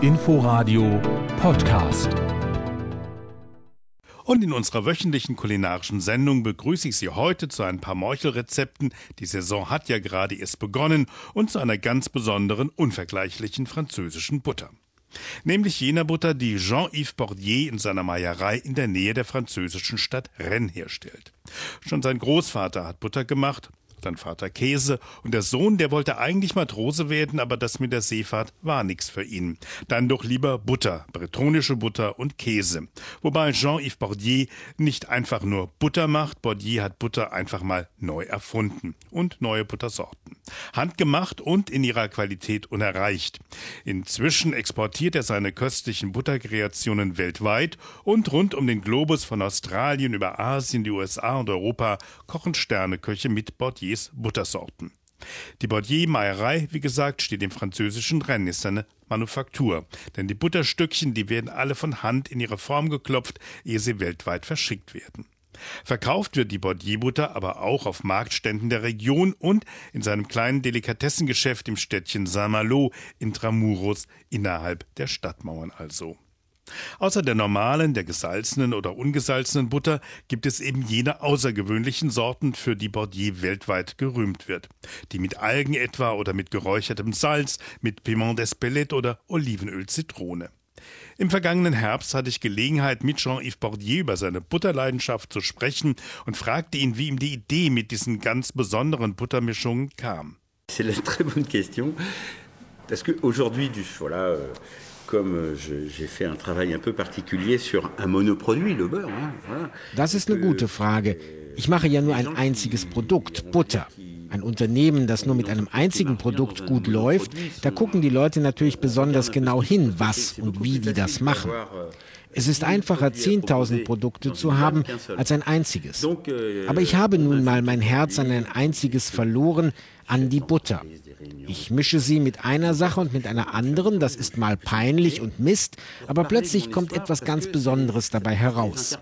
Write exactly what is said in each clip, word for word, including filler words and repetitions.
Inforadio Podcast. Und in unserer wöchentlichen kulinarischen Sendung begrüße ich Sie heute zu ein paar Morchelrezepten. Die Saison hat ja gerade erst begonnen und zu einer ganz besonderen, unvergleichlichen französischen Butter. Nämlich jener Butter, die Jean-Yves Bordier in seiner Meierei in der Nähe der französischen Stadt Rennes herstellt. Schon sein Großvater hat Butter gemacht, sein Vater Käse und der Sohn, der wollte eigentlich Matrose werden, aber das mit der Seefahrt war nichts für ihn. Dann doch lieber Butter, bretonische Butter und Käse. Wobei Jean-Yves Bordier nicht einfach nur Butter macht, Bordier hat Butter einfach mal neu erfunden und neue Buttersorten. Handgemacht und in ihrer Qualität unerreicht. Inzwischen exportiert er seine köstlichen Butterkreationen weltweit und rund um den Globus von Australien über Asien, die U S A und Europa kochen Sterneköche mit Bordiers Buttersorten. Die Bordier-Meierei, wie gesagt, steht im französischen Rennes, ist eine Manufaktur. Denn die Butterstückchen, die werden alle von Hand in ihre Form geklopft, ehe sie weltweit verschickt werden. Verkauft wird die Bordier-Butter aber auch auf Marktständen der Region und in seinem kleinen Delikatessengeschäft im Städtchen Saint-Malo intramuros innerhalb der Stadtmauern also. Außer der normalen, der gesalzenen oder ungesalzenen Butter gibt es eben jene außergewöhnlichen Sorten, für die Bordier weltweit gerühmt wird. Die mit Algen etwa oder mit geräuchertem Salz, mit Piment d'Espelette oder Olivenöl-Zitrone. Im vergangenen Herbst hatte ich Gelegenheit, mit Jean-Yves Bordier über seine Butterleidenschaft zu sprechen und fragte ihn, wie ihm die Idee mit diesen ganz besonderen Buttermischungen kam. C'est une très bonne question, parce que aujourd'hui, voilà, euh, comme je, j'ai fait un travail un peu particulier sur un monoproduit, le beurre. Hein, voilà. Das ist eine gute Frage. Ich mache ja nur ein einziges Produkt, Butter. Ein Unternehmen, das nur mit einem einzigen Produkt gut läuft, da gucken die Leute natürlich besonders genau hin, was und wie die das machen. Es ist einfacher, zehntausend Produkte zu haben, als ein einziges. Aber ich habe nun mal mein Herz an ein einziges verloren, an die Butter. Ich mische sie mit einer Sache und mit einer anderen, das ist mal peinlich und Mist, aber plötzlich kommt etwas ganz Besonderes dabei heraus.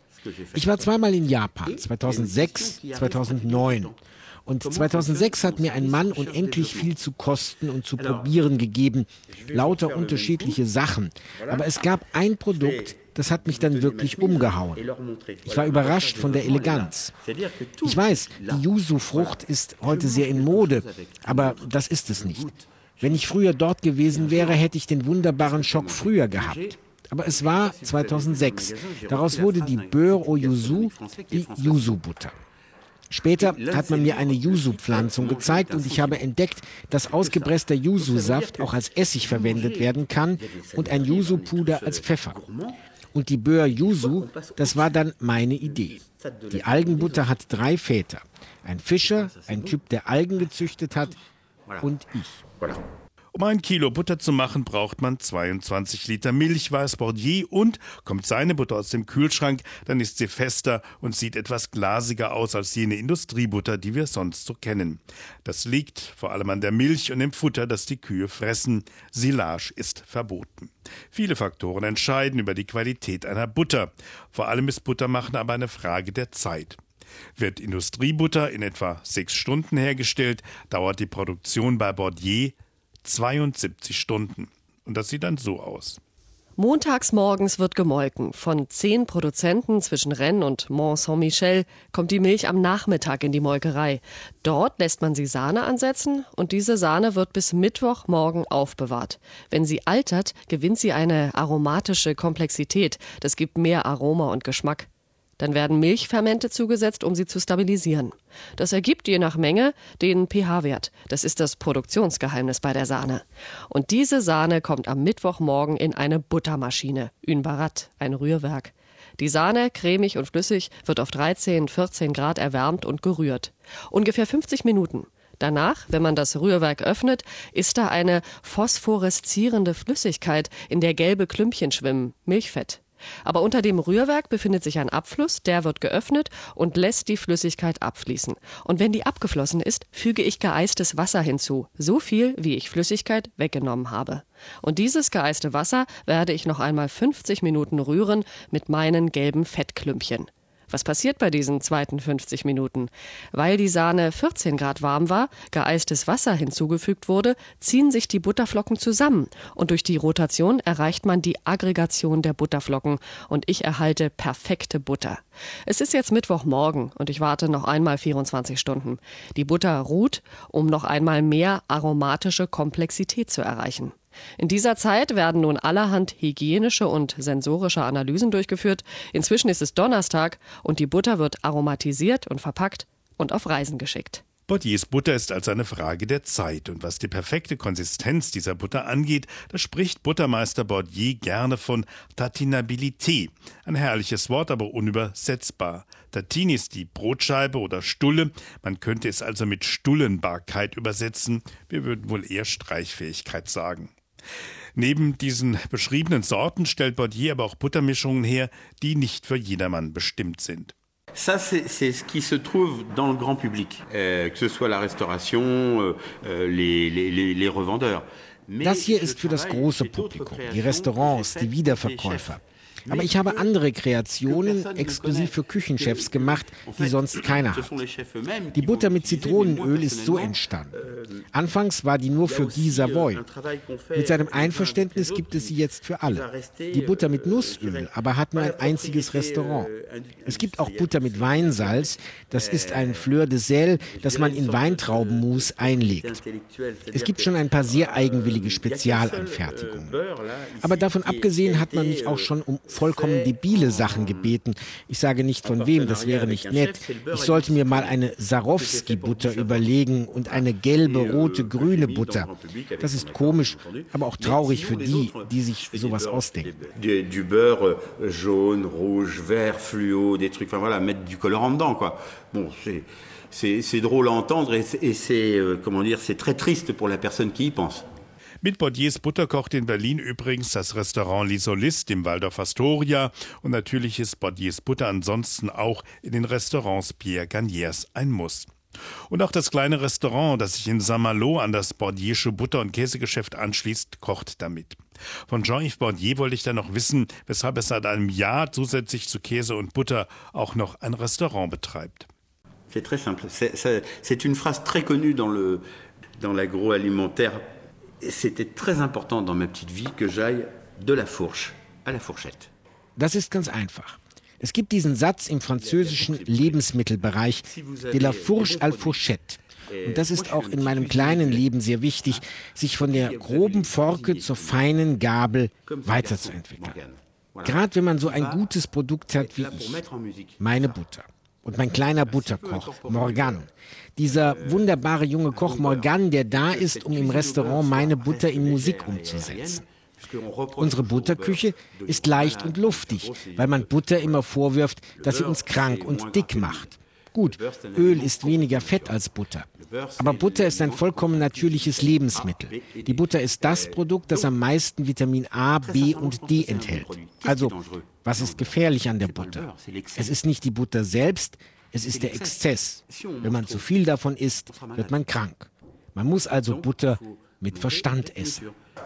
Ich war zweimal in Japan, zweitausendsechs, zweitausendneun. Und zweitausendsechs hat mir ein Mann unendlich viel zu kosten und zu probieren gegeben, lauter unterschiedliche Sachen. Aber es gab ein Produkt, das hat mich dann wirklich umgehauen. Ich war überrascht von der Eleganz. Ich weiß, die Yuzu-Frucht ist heute sehr in Mode, aber das ist es nicht. Wenn ich früher dort gewesen wäre, hätte ich den wunderbaren Schock früher gehabt. Aber es war zweitausendsechs. Daraus wurde die Beurre au Yuzu, die Yuzu-Butter. Später hat man mir eine Yuzu-Pflanzung gezeigt und ich habe entdeckt, dass ausgepresster Yuzu-Saft auch als Essig verwendet werden kann und ein Yuzu-Puder als Pfeffer. Und die Beurre Yuzu, das war dann meine Idee. Die Algenbutter hat drei Väter. Ein Fischer, ein Typ, der Algen gezüchtet hat und ich. Um ein Kilo Butter zu machen, braucht man zweiundzwanzig Liter Milch, weiß Bordier, und kommt seine Butter aus dem Kühlschrank, dann ist sie fester und sieht etwas glasiger aus als jene Industriebutter, die wir sonst so kennen. Das liegt vor allem an der Milch und dem Futter, das die Kühe fressen. Silage ist verboten. Viele Faktoren entscheiden über die Qualität einer Butter. Vor allem ist Buttermachen aber eine Frage der Zeit. Wird Industriebutter in etwa sechs Stunden hergestellt, dauert die Produktion bei Bordier zweiundsiebzig Stunden. Und das sieht dann so aus. Montags morgens wird gemolken. Von zehn Produzenten zwischen Rennes und Mont-Saint-Michel kommt die Milch am Nachmittag in die Molkerei. Dort lässt man sie Sahne ansetzen und diese Sahne wird bis Mittwochmorgen aufbewahrt. Wenn sie altert, gewinnt sie eine aromatische Komplexität. Das gibt mehr Aroma und Geschmack. Dann werden Milchfermente zugesetzt, um sie zu stabilisieren. Das ergibt je nach Menge den pH-Wert. Das ist das Produktionsgeheimnis bei der Sahne. Und diese Sahne kommt am Mittwochmorgen in eine Buttermaschine, une barat, ein Rührwerk. Die Sahne, cremig und flüssig, wird auf dreizehn, vierzehn Grad erwärmt und gerührt. Ungefähr fünfzig Minuten. Danach, wenn man das Rührwerk öffnet, ist da eine phosphoreszierende Flüssigkeit, in der gelbe Klümpchen schwimmen, Milchfett. Aber unter dem Rührwerk befindet sich ein Abfluss, der wird geöffnet und lässt die Flüssigkeit abfließen. Und wenn die abgeflossen ist, füge ich geeistes Wasser hinzu, so viel, wie ich Flüssigkeit weggenommen habe. Und dieses geeiste Wasser werde ich noch einmal fünfzig Minuten rühren mit meinen gelben Fettklümpchen. Was passiert bei diesen zweiten fünfzig Minuten? Weil die Sahne vierzehn Grad warm war, geeistes Wasser hinzugefügt wurde, ziehen sich die Butterflocken zusammen. Und durch die Rotation erreicht man die Aggregation der Butterflocken. Und ich erhalte perfekte Butter. Es ist jetzt Mittwochmorgen und ich warte noch einmal vierundzwanzig Stunden. Die Butter ruht, um noch einmal mehr aromatische Komplexität zu erreichen. In dieser Zeit werden nun allerhand hygienische und sensorische Analysen durchgeführt. Inzwischen ist es Donnerstag und die Butter wird aromatisiert und verpackt und auf Reisen geschickt. Bordiers Butter ist also eine Frage der Zeit. Und was die perfekte Konsistenz dieser Butter angeht, da spricht Buttermeister Bordier gerne von Tatinabilité. Ein herrliches Wort, aber unübersetzbar. Tatine ist die Brotscheibe oder Stulle. Man könnte es also mit Stullenbarkeit übersetzen. Wir würden wohl eher Streichfähigkeit sagen. Neben diesen beschriebenen Sorten stellt Bordier aber auch Buttermischungen her, die nicht für jedermann bestimmt sind. Ça, c'est, c'est ce qui se trouve dans le grand public, euh, que ce soit la restauration, euh, les, les, les revendeurs. Das hier ist für das große Publikum, die Restaurants, die Wiederverkäufer. Aber ich habe andere Kreationen exklusiv für Küchenchefs gemacht, die sonst keiner hat. Die Butter mit Zitronenöl ist so entstanden. Anfangs war die nur für Guy Savoy. Mit seinem Einverständnis gibt es sie jetzt für alle. Die Butter mit Nussöl aber hat nur ein einziges Restaurant. Es gibt auch Butter mit Weinsalz. Das ist ein Fleur de Sel, das man in Weintraubenmus einlegt. Es gibt schon ein paar sehr eigenwillige Spezialanfertigungen. Aber davon abgesehen hat man mich auch schon um vollkommen debile Sachen gebeten. Ich sage nicht von wem, das wäre nicht nett. Ich sollte mir mal eine Swarovski-Butter überlegen und eine gelbe, rote, grüne Butter. Das ist komisch, aber auch traurig für die, die sich sowas ausdenken. Du beurre jaune, rouge, vert, fluo, des trucs, enfin voilà, mettre du colorant dedans, quoi. Bon, c'est, c'est, c'est drôle à entendre et c'est, et c'est, euh, comment dire, c'est très triste pour la personne qui y pense. Mit Bordiers Butter kocht in Berlin übrigens das Restaurant L'Isoliste im Waldorf Astoria und natürlich ist Bordiers Butter ansonsten auch in den Restaurants Pierre Garniers ein Muss. Und auch das kleine Restaurant, das sich in Saint-Malo an das Bordiersche Butter- und Käsegeschäft anschließt, kocht damit. Von Jean-Yves Bordier wollte ich dann noch wissen, weshalb er seit einem Jahr zusätzlich zu Käse und Butter auch noch ein Restaurant betreibt. C'est très simple. C'est, c'est, c'est une phrase très connue dans, le, dans l'agroalimentaire. C'était très important dans ma petite vie que j'aille de la fourche à la fourchette. Das ist ganz einfach. Es gibt diesen Satz im französischen Lebensmittelbereich, de la fourche à la fourchette. Und das ist auch in meinem kleinen Leben sehr wichtig, sich von der groben Forke zur feinen Gabel weiterzuentwickeln. Gerade wenn man so ein gutes Produkt hat wie ich, meine Butter. Und mein kleiner Butterkoch, Morgan. Dieser wunderbare junge Koch Morgan, der da ist, um im Restaurant meine Butter in Musik umzusetzen. Unsere Butterküche ist leicht und luftig, weil man Butter immer vorwirft, dass sie uns krank und dick macht. Gut, Öl ist weniger Fett als Butter. Aber Butter ist ein vollkommen natürliches Lebensmittel. Die Butter ist das Produkt, das am meisten Vitamin A, B und D enthält. Also, was ist gefährlich an der Butter? Es ist nicht die Butter selbst, es ist der Exzess. Wenn man zu viel davon isst, wird man krank. Man muss also Butter mit Verstand essen.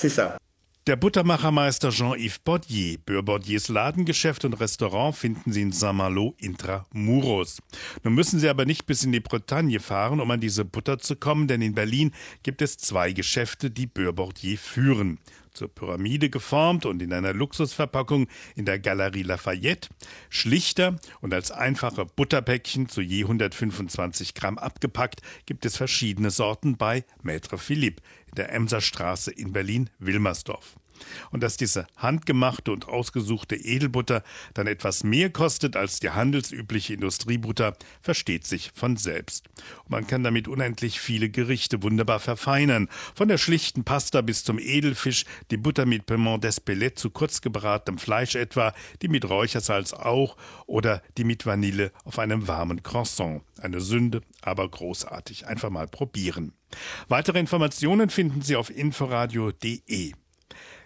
Der Buttermachermeister Jean-Yves Bordier. Beurre Bordiers Ladengeschäft und Restaurant finden Sie in Saint-Malo intramuros. Nun müssen Sie aber nicht bis in die Bretagne fahren, um an diese Butter zu kommen, denn in Berlin gibt es zwei Geschäfte, die Beurre Bordier führen. Zur Pyramide geformt und in einer Luxusverpackung in der Galerie Lafayette, schlichter und als einfache Butterpäckchen zu je hundertfünfundzwanzig Gramm abgepackt, gibt es verschiedene Sorten bei Maître Philippe in der Emserstraße in Berlin-Wilmersdorf. Und dass diese handgemachte und ausgesuchte Edelbutter dann etwas mehr kostet als die handelsübliche Industriebutter, versteht sich von selbst. Und man kann damit unendlich viele Gerichte wunderbar verfeinern. Von der schlichten Pasta bis zum Edelfisch, die Butter mit Piment d'Espelette zu kurz gebratenem Fleisch etwa, die mit Räuchersalz auch oder die mit Vanille auf einem warmen Croissant. Eine Sünde, aber großartig. Einfach mal probieren. Weitere Informationen finden Sie auf inforadio punkt de.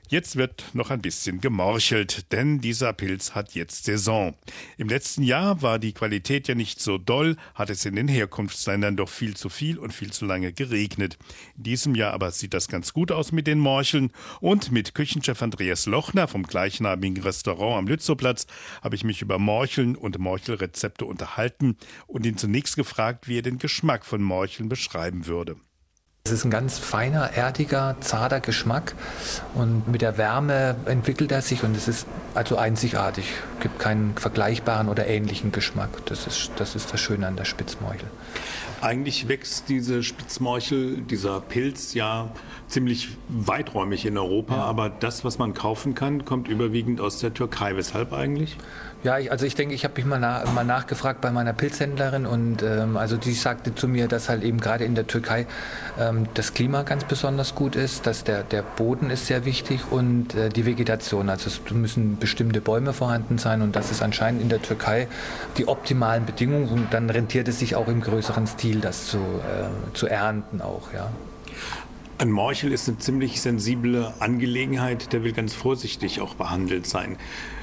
Jetzt wird noch ein bisschen gemorchelt, denn dieser Pilz hat jetzt Saison. Im letzten Jahr war die Qualität ja nicht so doll, hat es in den Herkunftsländern doch viel zu viel und viel zu lange geregnet. In diesem Jahr aber sieht das ganz gut aus mit den Morcheln und mit Küchenchef Andreas Lochner vom gleichnamigen Restaurant am Lützowplatz habe ich mich über Morcheln und Morchelrezepte unterhalten und ihn zunächst gefragt, wie er den Geschmack von Morcheln beschreiben würde. Es ist ein ganz feiner, erdiger, zarter Geschmack und mit der Wärme entwickelt er sich und es ist also einzigartig. Es gibt keinen vergleichbaren oder ähnlichen Geschmack. Das ist, das ist das Schöne an der Spitzmorchel. Eigentlich wächst diese Spitzmorchel, dieser Pilz ja ziemlich weiträumig in Europa, ja. Aber das, was man kaufen kann, kommt überwiegend aus der Türkei. Weshalb eigentlich? Ja, ich, also ich denke, ich habe mich mal, na, mal nachgefragt bei meiner Pilzhändlerin und ähm, also die sagte zu mir, dass halt eben gerade in der Türkei ähm, das Klima ganz besonders gut ist, dass der, der Boden ist sehr wichtig und äh, die Vegetation, also es müssen bestimmte Bäume vorhanden sein und das ist anscheinend in der Türkei die optimalen Bedingungen und dann rentiert es sich auch im größeren Stil, das zu, äh, zu ernten auch, ja. Ein Morchel ist eine ziemlich sensible Angelegenheit, der will ganz vorsichtig auch behandelt sein.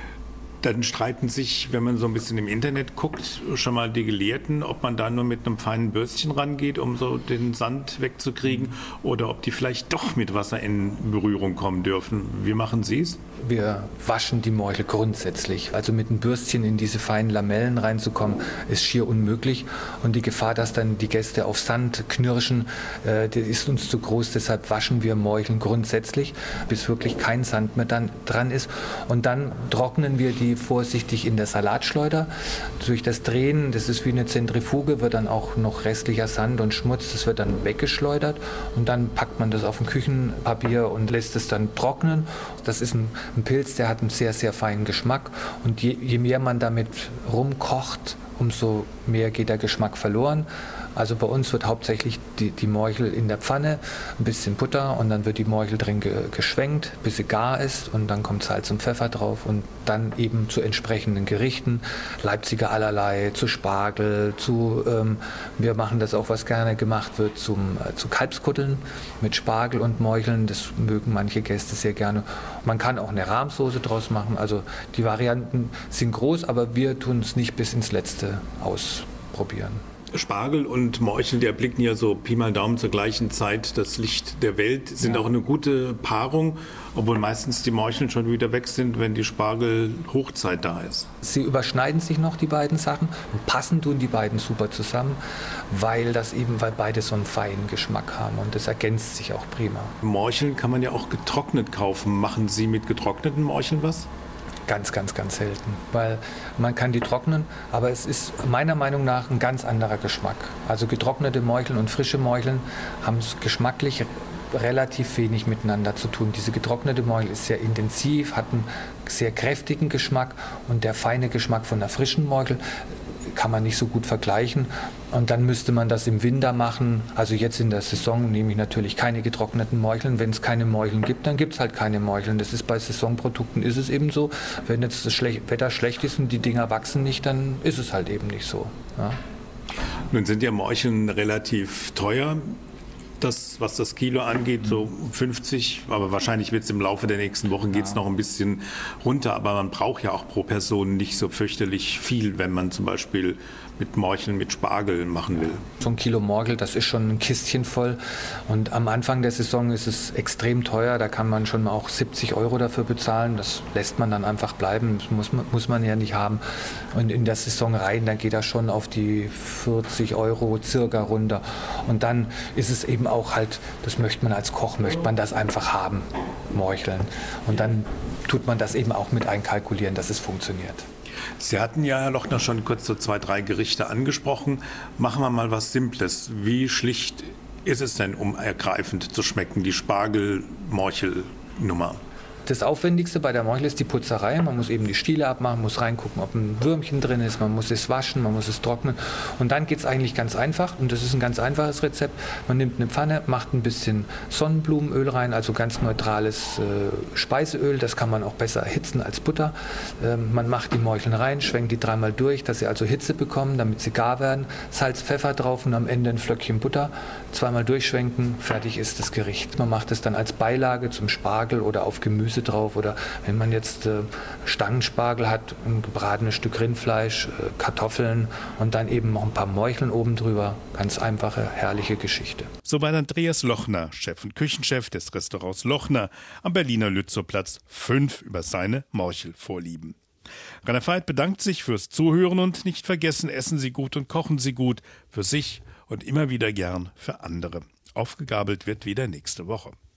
Dann streiten sich, wenn man so ein bisschen im Internet guckt, schon mal die Gelehrten, ob man da nur mit einem feinen Bürstchen rangeht, um so den Sand wegzukriegen, oder ob die vielleicht doch mit Wasser in Berührung kommen dürfen. Wie machen Sie es? Wir waschen die Morchel grundsätzlich. Also mit einem Bürstchen in diese feinen Lamellen reinzukommen, ist schier unmöglich. Und die Gefahr, dass dann die Gäste auf Sand knirschen, äh, die ist uns zu groß. Deshalb waschen wir Morcheln grundsätzlich, bis wirklich kein Sand mehr dann dran ist. Und dann trocknen wir die vorsichtig in der Salatschleuder. Durch das Drehen, das ist wie eine Zentrifuge, wird dann auch noch restlicher Sand und Schmutz, das wird dann weggeschleudert und dann packt man das auf ein Küchenpapier und lässt es dann trocknen. Das ist ein, ein Pilz, der hat einen sehr, sehr feinen Geschmack und je, je mehr man damit rumkocht, umso mehr geht der Geschmack verloren. Also bei uns wird hauptsächlich die, die Morchel in der Pfanne, ein bisschen Butter und dann wird die Morchel drin ge, geschwenkt, bis sie gar ist und dann kommt Salz und Pfeffer drauf und dann eben zu entsprechenden Gerichten, Leipziger allerlei, zu Spargel, zu, ähm, wir machen das auch, was gerne gemacht wird, zum, äh, zu Kalbskutteln mit Spargel und Morcheln, das mögen manche Gäste sehr gerne. Man kann auch eine Rahmsoße draus machen, also die Varianten sind groß, aber wir tun es nicht bis ins Letzte ausprobieren. Spargel und Morchel, die erblicken ja so Pi mal Daumen zur gleichen Zeit das Licht der Welt, sind ja auch eine gute Paarung, obwohl meistens die Morcheln schon wieder weg sind, wenn die Spargel-Hochzeit da ist. Sie überschneiden sich noch, die beiden Sachen, und passen tun die beiden super zusammen, weil das eben, weil beide so einen feinen Geschmack haben und das ergänzt sich auch prima. Morcheln kann man ja auch getrocknet kaufen. Machen Sie mit getrockneten Morcheln was? Ganz, ganz, ganz selten, weil man kann die trocknen, aber es ist meiner Meinung nach ein ganz anderer Geschmack. Also getrocknete Morcheln und frische Morcheln haben es geschmacklich relativ wenig miteinander zu tun. Diese getrocknete Morchel ist sehr intensiv, hat einen sehr kräftigen Geschmack und der feine Geschmack von der frischen Morchel kann man nicht so gut vergleichen. Und dann müsste man das im Winter machen. Also jetzt in der Saison nehme ich natürlich keine getrockneten Morcheln. Wenn es keine Morcheln gibt, dann gibt es halt keine Morcheln. Das ist bei Saisonprodukten ist es eben so. Wenn jetzt das Wetter schlecht ist und die Dinger wachsen nicht, dann ist es halt eben nicht so. Ja. Nun sind ja Morcheln relativ teuer. Das, was das Kilo angeht, so fünfzig, aber wahrscheinlich wird es im Laufe der nächsten Wochen geht es noch ein bisschen runter, aber man braucht ja auch pro Person nicht so fürchterlich viel, wenn man zum Beispiel mit Morcheln mit Spargel machen will. So ein Kilo Morchel, das ist schon ein Kistchen voll und am Anfang der Saison ist es extrem teuer, da kann man schon auch siebzig Euro dafür bezahlen, das lässt man dann einfach bleiben, das muss man, muss man ja nicht haben und in der Saison rein, dann geht das schon auf die vierzig Euro circa runter und dann ist es eben auch halt, das möchte man als Koch, möchte man das einfach haben, Morcheln und dann tut man das eben auch mit einkalkulieren, dass es funktioniert. Sie hatten ja, Herr Lochner, schon kurz so zwei, drei Gerichte angesprochen. Machen wir mal was Simples. Wie schlicht ist es denn, um ergreifend zu schmecken, die Spargel-Morchel-Nummer? Das Aufwendigste bei der Morchel ist die Putzerei. Man muss eben die Stiele abmachen, muss reingucken, ob ein Würmchen drin ist, man muss es waschen, man muss es trocknen. Und dann geht es eigentlich ganz einfach. Und das ist ein ganz einfaches Rezept. Man nimmt eine Pfanne, macht ein bisschen Sonnenblumenöl rein, also ganz neutrales äh, Speiseöl. Das kann man auch besser erhitzen als Butter. Ähm, man macht die Morcheln rein, schwenkt die dreimal durch, dass sie also Hitze bekommen, damit sie gar werden. Salz, Pfeffer drauf und am Ende ein Flöckchen Butter. Zweimal durchschwenken, fertig ist das Gericht. Man macht es dann als Beilage zum Spargel oder auf Gemüse Gemüse drauf oder wenn man jetzt äh, Stangenspargel hat, ein gebratenes Stück Rindfleisch, äh, Kartoffeln und dann eben noch ein paar Morcheln oben drüber. Ganz einfache, herrliche Geschichte. Soweit Andreas Lochner, Chef und Küchenchef des Restaurants Lochner am Berliner Lützowplatz fünf über seine Morchelvorlieben. Rainer Veit bedankt sich fürs Zuhören und nicht vergessen, essen Sie gut und kochen Sie gut für sich und immer wieder gern für andere. Aufgegabelt wird wieder nächste Woche.